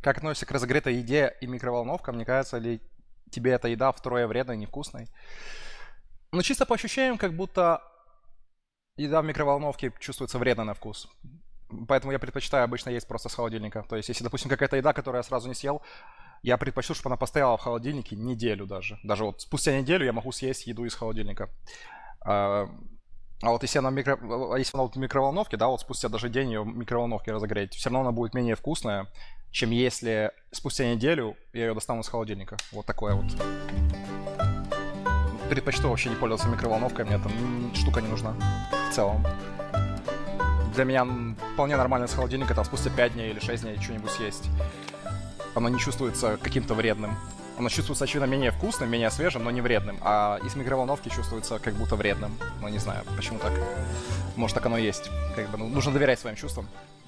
Как относишься к разогретой еде и микроволновкам? Не кажется ли тебе эта еда втрое вредной и невкусной? Ну, чисто по ощущениям, как будто еда в микроволновке чувствуется вредно на вкус. Поэтому я предпочитаю обычно есть просто с холодильника. То есть, если, допустим, какая-то еда, которую я сразу не съел, я предпочту, чтобы она постояла в холодильнике неделю даже. Даже вот спустя неделю я могу съесть еду из холодильника. А, а вот если если она вот в микроволновке, да, вот спустя даже день ее в микроволновке разогреть, все равно она будет менее вкусная, чем если спустя неделю я ее достану из холодильника. Вот такое вот. Предпочту вообще не пользоваться микроволновкой, мне эта штука не нужна в целом. Для меня вполне нормально с холодильника там спустя 5 дней или 6 дней что-нибудь съесть. Оно не чувствуется каким-то вредным. Оно чувствуется, очевидно, менее вкусным, менее свежим, но не вредным. А из микроволновки чувствуется как будто вредным. Но не знаю, почему так. Может, так оно и есть. Как бы, нужно доверять своим чувствам.